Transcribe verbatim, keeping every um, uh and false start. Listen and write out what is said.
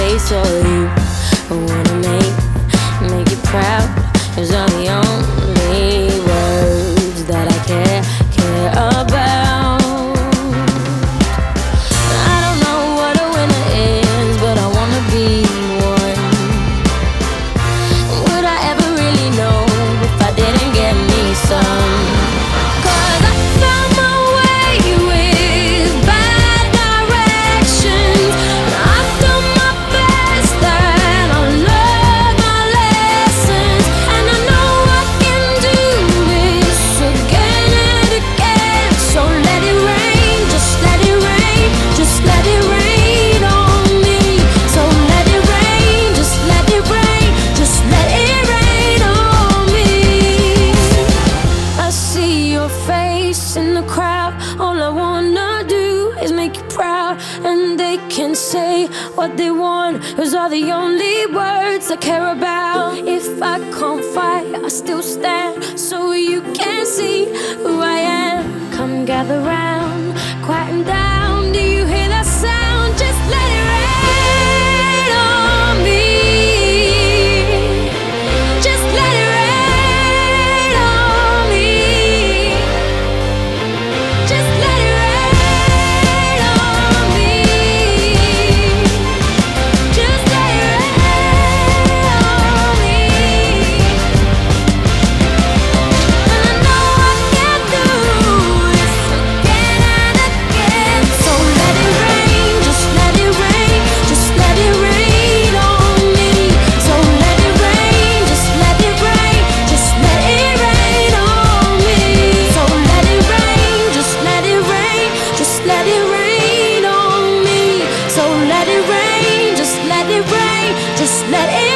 face all you wanna make, make you proud. Those are the only words that I care, care about. I don't know what a winner is, but I wanna be one. Would I ever really know if I didn't get me some? Cause I found my way with bad directions. I've done my best and I learned my lessons, and I know I can do this again and again. So let it rain, just let it rain, just let it rain on me. So let it rain, just let it rain, just let it rain on me. I see your face in the crowd. All I wanna do is make you proud, and they can say what they want. Those are the only words I care about. If I can't fight, I still stand, so you can see who I am. Come gather round, quieten down. Do you hear that sound? Just let it rain on me. Just let it rain on me. Just let it rain on me. Just let it rain on me. And I know I can do this again and again. So let it rain, just let it rain, just let it rain on me. So let it rain, just let it rain, just let it rain on me. So let it rain, just let it rain, just let it rain on me. So let it rain, just let it rain, just let it